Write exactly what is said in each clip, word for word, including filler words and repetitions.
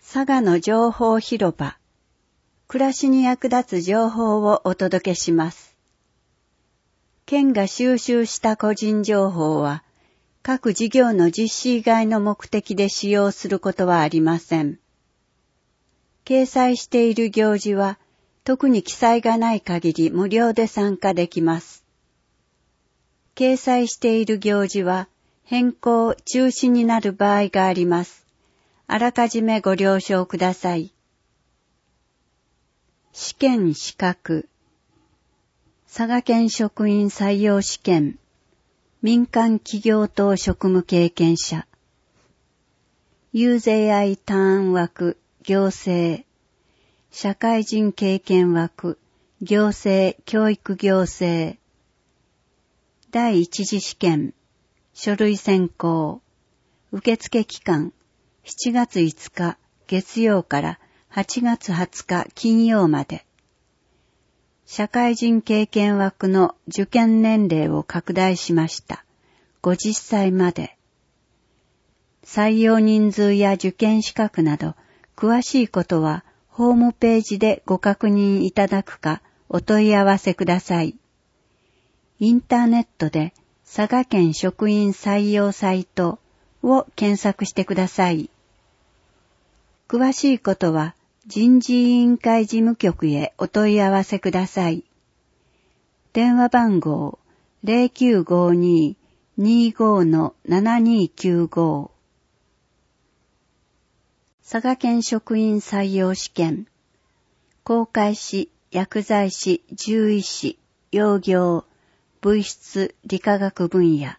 佐賀の情報広場、暮らしに役立つ情報をお届けします。県が収集した個人情報は、各事業の実施以外の目的で使用することはありません。掲載している行事は、特に記載がない限り無料で参加できます。掲載している行事は、変更・中止になる場合があります。あらかじめご了承ください。試験資格、佐賀県職員採用試験、民間企業等職務経験者、遊説愛ターン枠、行政、社会人経験枠、行政、教育行政、第一次試験、書類選考、受付期間、しちがついつか月曜からはちがつはつか金曜まで。社会人経験枠の受験年齢を拡大しました。ごじゅっさいまで。採用人数や受験資格など詳しいことはホームページでご確認いただくかお問い合わせください。インターネットで佐賀県職員採用サイトを検索してください。詳しいことは人事委員会事務局へお問い合わせください。電話番号 ゼロきゅうごに にーご のななにーきゅうご 佐賀県職員採用試験、航海士、薬剤師、獣医師、養業、物質、理化学分野。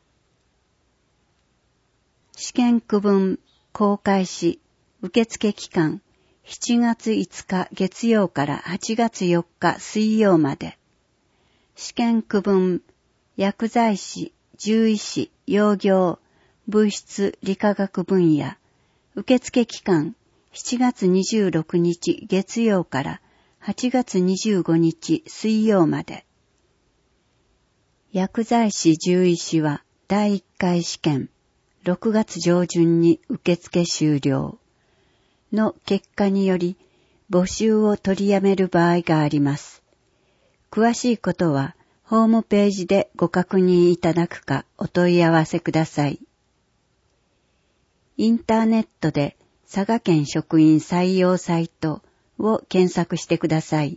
試験区分、航海士、受付期間、しちがついつか月曜からはちがつよっか水曜まで。試験区分、薬剤師、獣医師、養業、物質、理化学分野。受付期間、しちがつにじゅうろくにち月曜からはちがつにじゅうごにち水曜まで。薬剤師獣医師はだいいっかい試験、ろくがつ上旬に受付終了の結果により募集を取りやめる場合があります。詳しいことはホームページでご確認いただくかお問い合わせください。インターネットで佐賀県職員採用サイトを検索してください。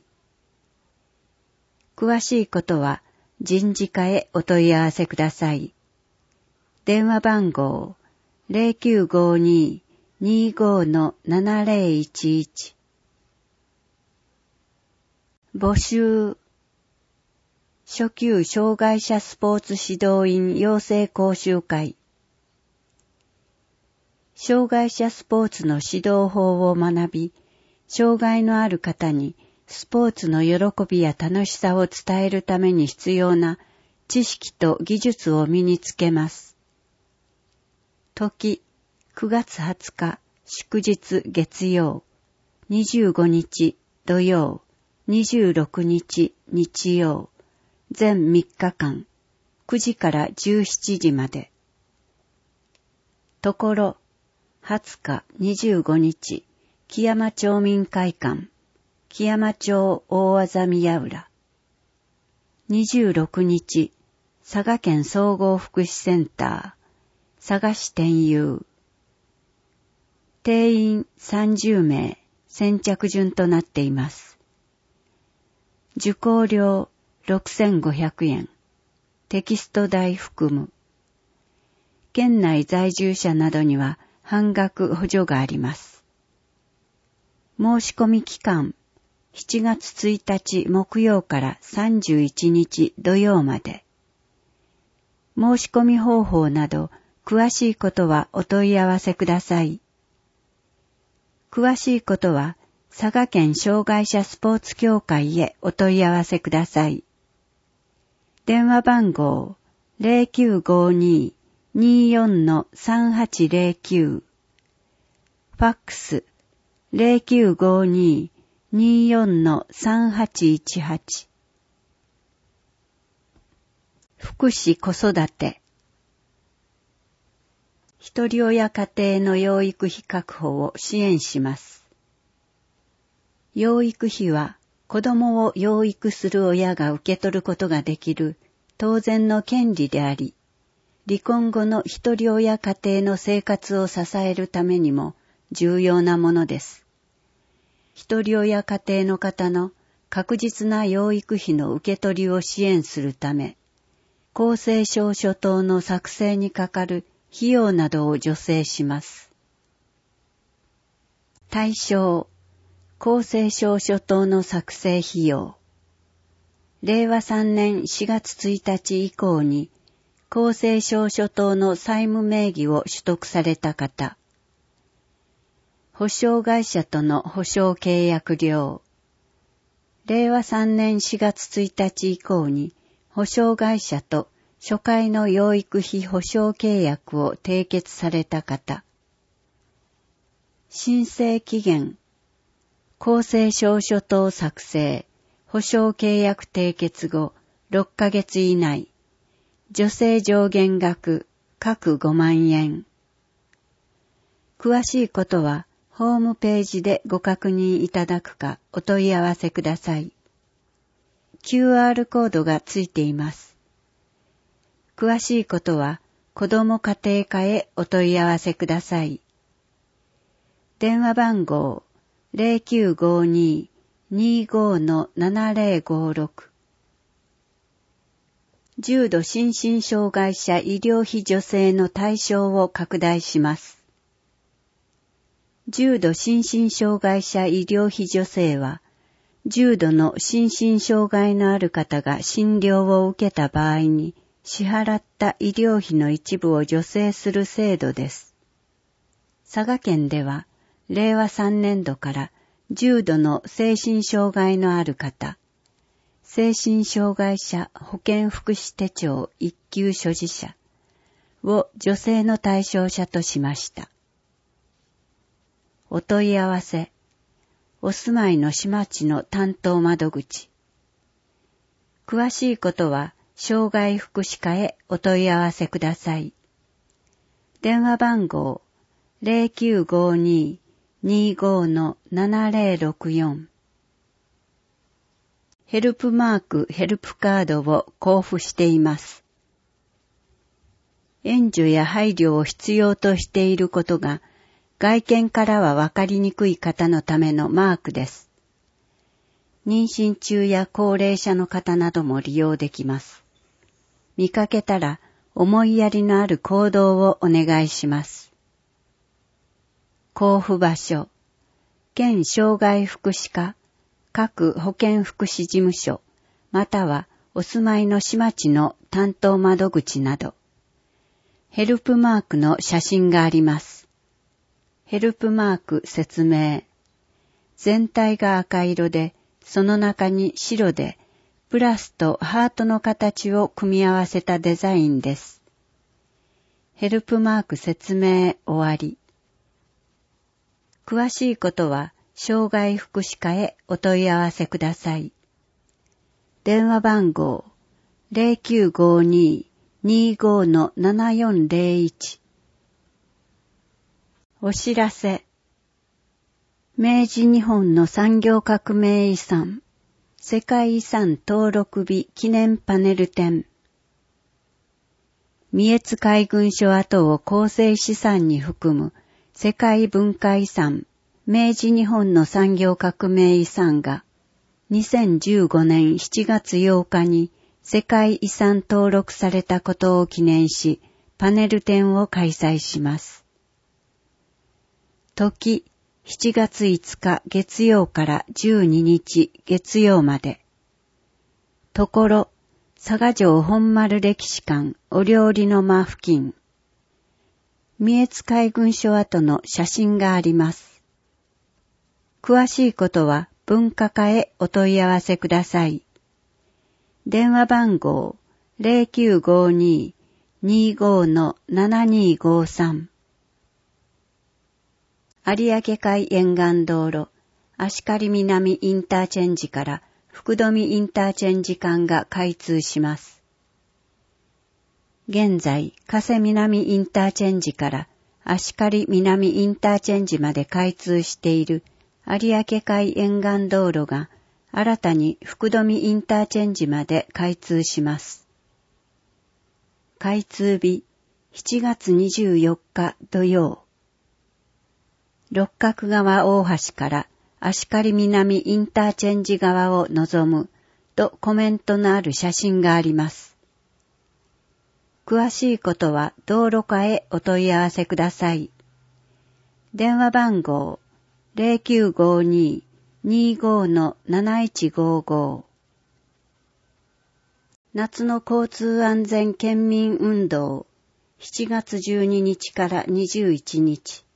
詳しいことは人事課へお問い合わせください。電話番号 ゼロきゅうごに にーご のななゼロいちいち。募集、初級障害者スポーツ指導員養成講習会。障害者スポーツの指導法を学び、障害のある方にスポーツの喜びや楽しさを伝えるために必要な知識と技術を身につけます。時、くがつはつか祝日月曜、にじゅうごにち土曜、にじゅうろくにち日曜、全みっかかん、くじからじゅうしちじまで。ところ、はつかにじゅうごにち、木山町民会館、木山町大あざ宮浦。にじゅうろくにち、佐賀県総合福祉センター、佐賀市天遊。定員さんじゅうめい、先着順となっています。受講料ろくせんごひゃくえん、テキスト代含む。県内在住者などには半額補助があります。申し込み期間、しちがつついたち木曜からさんじゅういちにち土曜まで。申し込み方法など詳しいことはお問い合わせください。詳しいことは佐賀県障害者スポーツ協会へお問い合わせください。電話番号 ゼロきゅうごに にーよん のさんはちゼロきゅう。ファックス ゼロきゅうごに にーよん のさんはちいちはち。福祉子育て。ひとり親家庭の養育費確保を支援します。 養育費は子供を養育する親が受け取ることができる当然の権利であり、離婚後の一人親家庭の生活を支えるためにも重要なものです。一人親家庭の方の確実な養育費の受け取りを支援するため、公正証書等の作成にかかる費用などを助成します。対象、公正証書等の作成費用。れいわさんねんしがつついたち以降に、公正証書等の債務名義を取得された方。保証会社との保証契約料。れいわさんねんしがつついたち以降に、保証会社と初回の養育費保証契約を締結された方。申請期限。公正証書等作成、保証契約締結後ろっかげつ以内。助成上限額、各ごまんえん。詳しいことは、ホームページでご確認いただくかお問い合わせください。キューアール コードがついています。詳しいことは、子ども家庭課へお問い合わせください。電話番号 ゼロきゅうごに にーごー ななゼロごろく。重度心身障害者医療費助成の対象を拡大します。重度心身障害者医療費助成は、重度の心身障害のある方が診療を受けた場合に支払った医療費の一部を助成する制度です。佐賀県では、れいわさんねんどから重度の精神障害のある方、精神障害者保健福祉手帳一級所持者を助成の対象者としました。お問い合わせ、お住まいの市町の担当窓口。詳しいことは、障害福祉課へお問い合わせください。電話番号、ゼロきゅうごに にーごー ななゼロろくよん。ヘルプマークヘルプカードを交付しています。援助や配慮を必要としていることが外見からはわかりにくい方のためのマークです。妊娠中や高齢者の方なども利用できます。見かけたら思いやりのある行動をお願いします。交付場所、県障害福祉課、各保健福祉事務所、またはお住まいの市町の担当窓口など、ヘルプマークの写真があります。ヘルプマーク説明。全体が赤色で、その中に白で、プラスとハートの形を組み合わせたデザインです。ヘルプマーク説明終わり。詳しいことは、障害福祉課へお問い合わせください。電話番号 ゼロきゅうごに にーごー ななよんゼロいち。お知らせ。明治日本の産業革命遺産、世界遺産登録日記念パネル展。三重津海軍所跡を構成資産に含む世界文化遺産、明治日本の産業革命遺産がにせんじゅうごねんしちがつようかに世界遺産登録されたことを記念し、パネル展を開催します。時、しちがついつか月曜からじゅうににち月曜まで。ところ、佐賀城本丸歴史館お料理の間付近。三重津海軍所跡の写真があります。詳しいことは文化課へお問い合わせください。電話番号 ゼロきゅうごに にーごー ななにーごーさん。有明海沿岸道路、芦刈南インターチェンジから福富インターチェンジ間が開通します。現在、加瀬南インターチェンジから芦刈南インターチェンジまで開通している有明海沿岸道路が新たに福富インターチェンジまで開通します。開通日しちがつにじゅうよっか土曜。六角川大橋から芦刈南インターチェンジ側を望むとコメントのある写真があります。詳しいことは道路課へお問い合わせください。電話番号 ゼロきゅうごに にーごー のなないちごーごー。夏の交通安全県民運動しちがつじゅうににちからにじゅういちにち。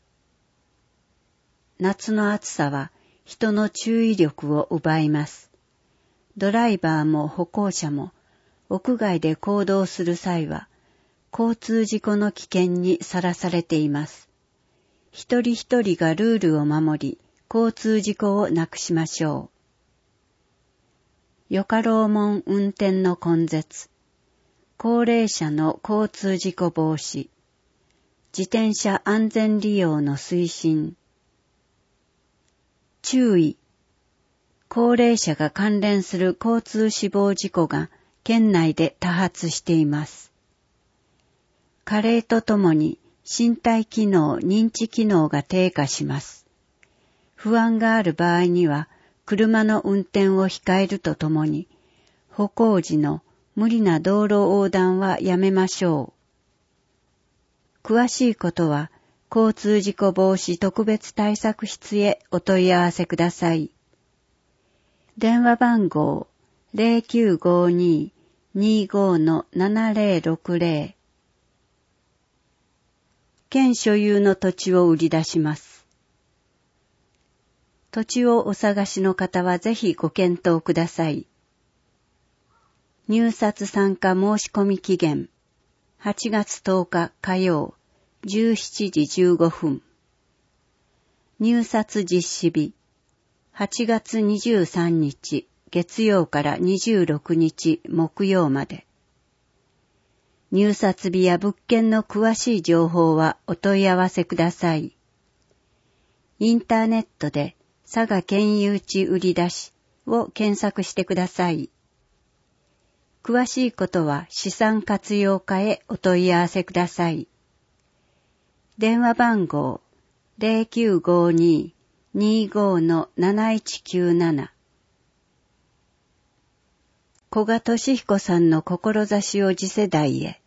夏の暑さは人の注意力を奪います。ドライバーも歩行者も屋外で行動する際は交通事故の危険にさらされています。一人一人がルールを守り、交通事故をなくしましょう。よかろうもん運転の根絶、高齢者の交通事故防止、自転車安全利用の推進。注意、高齢者が関連する交通死亡事故が県内で多発しています。加齢とともに身体機能、認知機能が低下します。不安がある場合には、車の運転を控えるとともに、歩行時の無理な道路横断はやめましょう。詳しいことは、交通事故防止特別対策室へお問い合わせください。電話番号 ゼロきゅうごに にーごー のななぜろろくぜろ。県所有の土地を売り出します。土地をお探しの方はぜひご検討ください。入札参加申し込み期限はちがつとおか火曜じゅうしちじじゅうごふん。入札実施日はちがつにじゅうさんにち月曜からにじゅうろくにち木曜まで。入札日や物件の詳しい情報はお問い合わせください。インターネットで佐賀県有地売り出しを検索してください。詳しいことは資産活用課へお問い合わせください。電話番号 ゼロきゅうごに にーごー のなないちきゅうなな。古賀俊彦さんの志を次世代へ。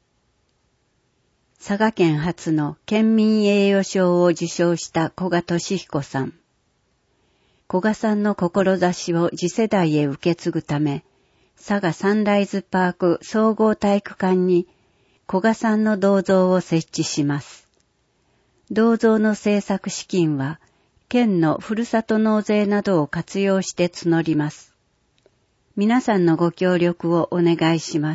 佐賀県初の県民栄誉賞を受賞した古賀俊彦さん。古賀さんの志を次世代へ受け継ぐため、佐賀サンライズパーク総合体育館に古賀さんの銅像を設置します。銅像の制作資金は、県のふるさと納税などを活用して募ります。皆さんのご協力をお願いします。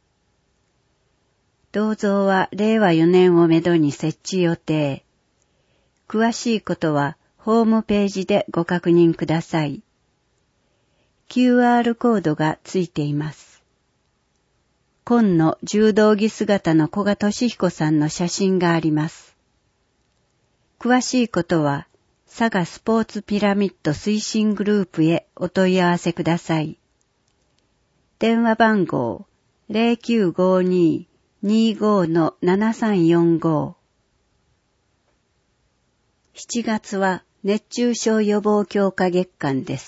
銅像はれいわよねんをめどに設置予定。詳しいことはホームページでご確認ください。キューアール コードがついています。紺の柔道着姿の古賀俊彦さんの写真があります。詳しいことは佐賀スポーツピラミッド推進グループへお問い合わせください。電話番号 ゼロきゅうごに にーごー のななさんよんご。しちがつは熱中症予防強化月間です。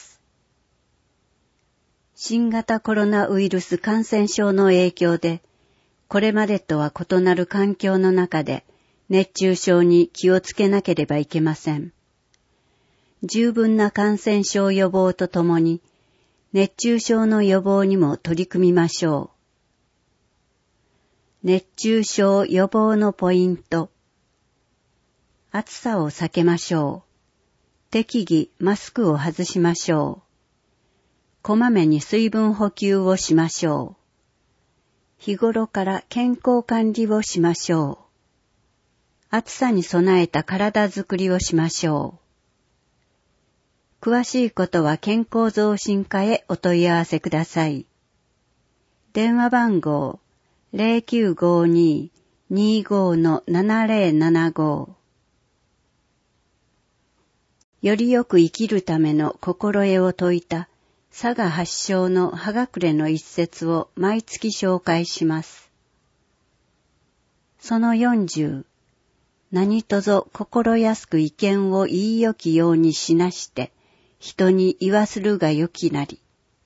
新型コロナウイルス感染症の影響で、これまでとは異なる環境の中で熱中症に気をつけなければいけません。十分な感染症予防とともに、熱中症の予防にも取り組みましょう。熱中症予防のポイント。暑さを避けましょう。適宜マスクを外しましょう。こまめに水分補給をしましょう。日頃から健康管理をしましょう。暑さに備えた体づくりをしましょう。詳しいことは健康増進課へお問い合わせください。電話番号 ゼロきゅうごに にーごー のななぜろななご。 よりよく生きるための心得を説いた佐賀発祥の葉隠れの一節を毎月紹介します。そのよんじゅう、何とぞ心安く意見を言いよきようにしなして、人に言わするがよきなり。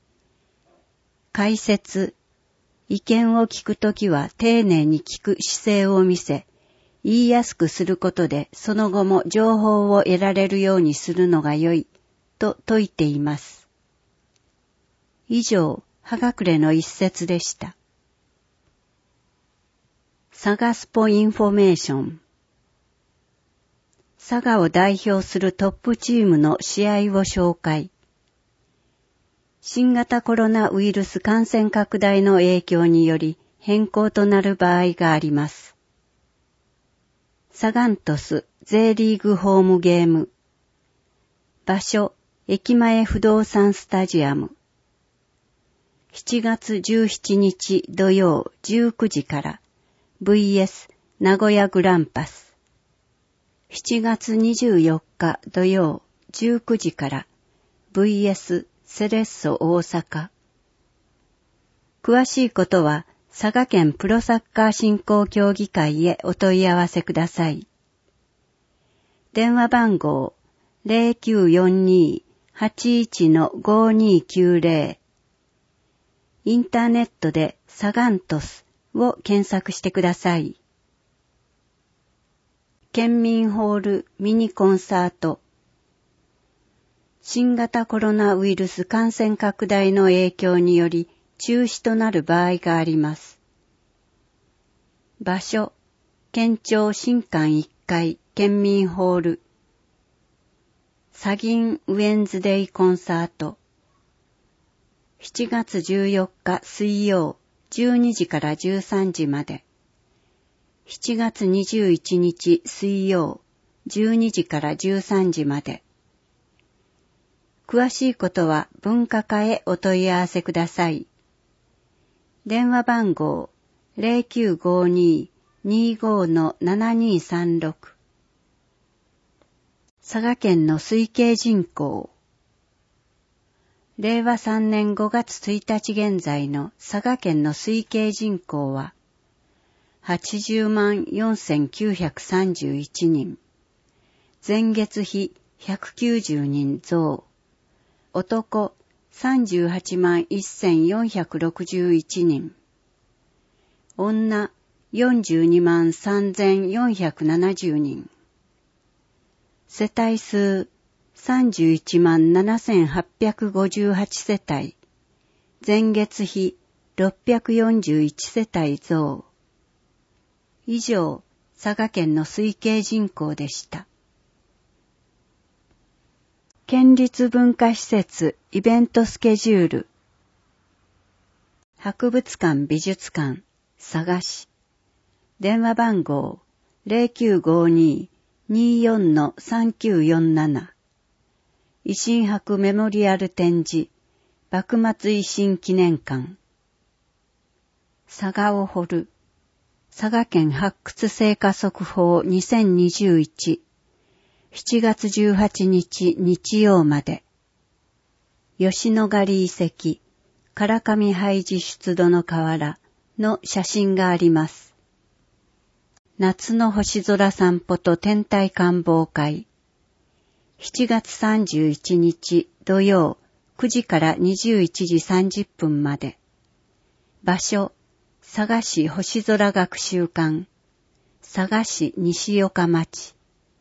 解説、意見を聞くときは丁寧に聞く姿勢を見せ、言いやすくすることでその後も情報を得られるようにするのが良い、と説いています。以上、葉隠れの一節でした。佐賀スポインフォメーション。佐賀を代表するトップチームの試合を紹介。新型コロナウイルス感染拡大の影響により変更となる場合があります。サガン鳥栖 J リーグホームゲーム。場所、駅前不動産スタジアム。しちがつじゅうしちにち土曜じゅうくじから ブイエス 名古屋グランパス。しちがつにじゅうよっか土曜じゅうくじから ブイエス セレッソ大阪。詳しいことは佐賀県プロサッカー振興協議会へお問い合わせください。電話番号 ゼロきゅうよんにーはちいちのごにーきゅうゼロ。インターネットでサガン鳥栖を検索してください。県民ホールミニコンサート。新型コロナウイルス感染拡大の影響により中止となる場合があります。場所、県庁新館いっかい県民ホール。サギンウェンズデイコンサート。しちがつじゅうよっか水曜じゅうにじからじゅうさんじまで。しちがつにじゅういちにち水曜じゅうにじからじゅうさんじまで。詳しいことは文化課へお問い合わせください。電話番号 ゼロきゅうごにーにーごのななにーさんろく。佐賀県の推計人口。れいわさんねんごがつついたち現在の佐賀県の推計人口ははちじゅうまんよんせんきゅうひゃくさんじゅういちにん。前月比ひゃくきゅうじゅうにん増。男さんじゅうはちまんせんよんひゃくろくじゅういちにん。女よんじゅうにまんさんぜんよんひゃくななじゅうにん。世帯数さんじゅういちまんななせんはっぴゃくごじゅうはち世帯。前月比ろっぴゃくよんじゅういち世帯増。以上、佐賀県の推計人口でした。県立文化施設イベントスケジュール。博物館美術館佐賀市。電話番号 ゼロきゅうごにーにーよんのさんきゅうよんなな。維新博メモリアル展示幕末維新記念館。佐賀を掘る。佐賀県発掘成果速報にせんにじゅういち。しちがつじゅうはちにち日曜まで。吉野ヶ里遺跡、唐上廃寺出土の瓦の写真があります。夏の星空散歩と天体観望会。しちがつさんじゅういちにち土曜くじからにじゅういちじさんじゅっぷんまで。場所、佐賀市星空学習館。佐賀市西岡町。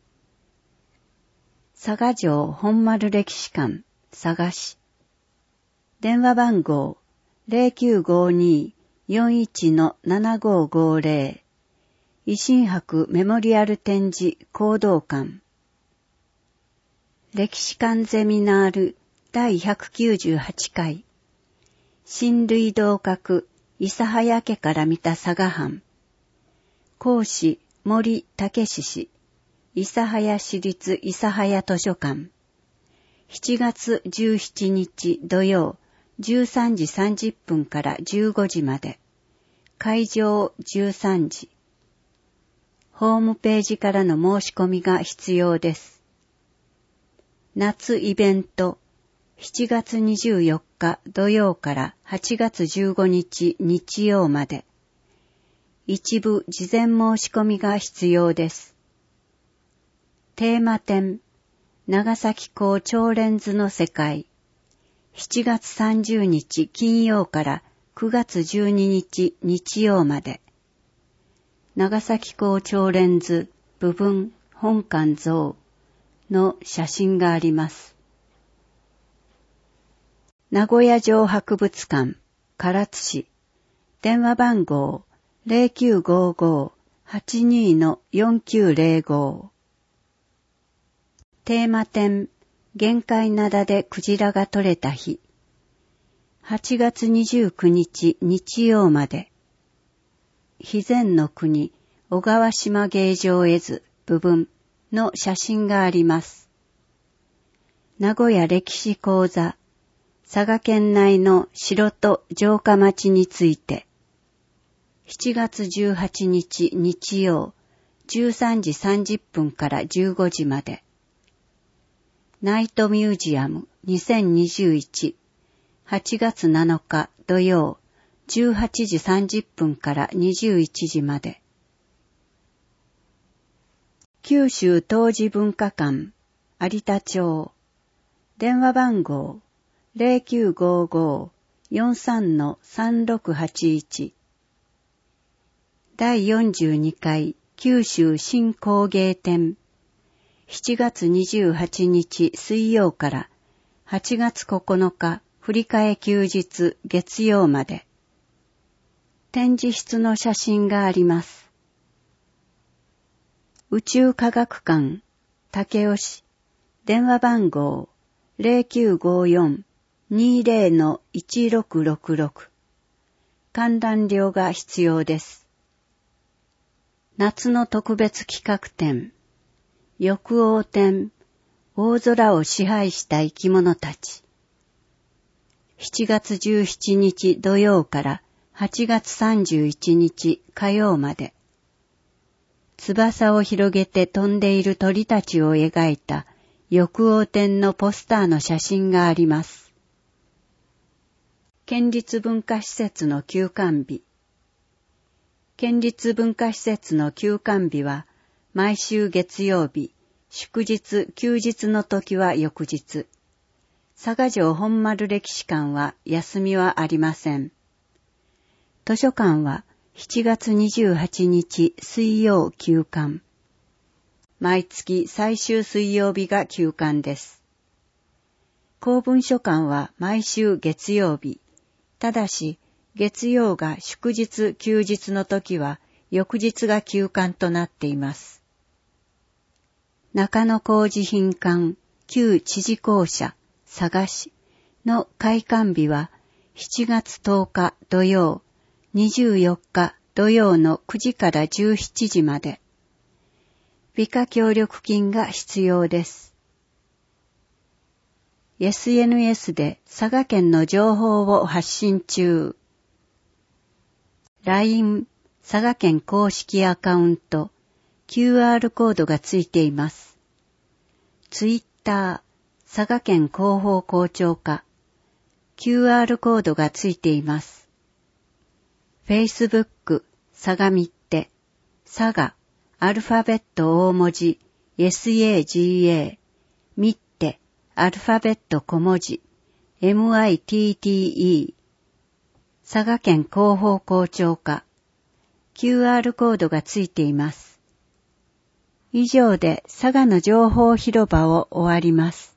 佐賀城本丸歴史館、佐賀市。電話番号 ゼロきゅうごにーよんいちのななごごゼロ。維新博メモリアル展示講道館。歴史館ゼミナールだいひゃくきゅうじゅうはちかい。親類同格諫早家から見た佐賀藩。講師森武史氏。諫早市立諫早図書館。しちがつじゅうしちにち土曜じゅうさんじさんじゅっぷんからじゅうごじまで。会場じゅうさんじ。ホームページからの申し込みが必要です。 夏イベントしちがつにじゅうよっか土曜からはちがつじゅうごにち日曜まで。一部事前申し込みが必要です。テーマ展、長崎港超レンズの世界。しちがつさんじゅうにち金曜からくがつじゅうににち日曜まで。長崎港超レンズ部分本館像の写真があります。名古屋城博物館唐津市電話番号 ゼロきゅうごご はちに よんきゅうゼロご。テーマ展玄界灘でクジラが取れた日。はちがつにじゅうくにち日曜まで。肥前の国小川島芸場絵図部分の写真があります。名古屋歴史講座佐賀県内の城と城下町について。しちがつじゅうはちにち日曜じゅうさんじさんじゅっぷんからじゅうごじまで。ナイトミュージアムにせんにじゅういちはちがつなのか土曜じゅうはちじさんじゅっぷんからにじゅういちじまで。九州陶磁文化館有田町電話番号 ゼロきゅうごご よんさん さんろくはちいち。だいよんじゅうにかい九州新工芸展しちがつにじゅうはちにち水曜からはちがつここのか振り替え休日月曜まで。展示室の写真があります。宇宙科学館武雄市電話番号 ゼロきゅうごよん にゼロ いちろくろくろく。観覧料が必要です。夏の特別企画展翼王展大空を支配した生き物たち。しちがつじゅうしちにち土曜からはちがつさんじゅういちにち火曜まで。翼を広げて飛んでいる鳥たちを描いた翼王展のポスターの写真があります。県立文化施設の休館日。県立文化施設の休館日は毎週月曜日、祝日、休日の時は翌日。佐賀城本丸歴史館は休みはありません。図書館はしちがつにじゅうはちにち水曜休館。毎月最終水曜日が休館です。公文書館は毎週月曜日。ただし、月曜が祝日休日の時は翌日が休館となっています。中野工事品館旧知事公舎佐賀市の開館日はしちがつとおか土曜、にじゅうよっか土曜のくじからじゅうしちじまで。美化協力金が必要です。エスエヌエス で佐賀県の情報を発信中。ライン 佐賀県公式アカウント キューアール コードがついています。ツイッター佐賀県広報校長課 キューアール コードがついています。フェイスブック佐賀みって佐賀アルファベット大文字 エスエージーエー みってアルファベット小文字 エムアイティーティーイー 佐賀県広報校長課 キューアール コードがついています。以上で佐賀の情報広場を終わります。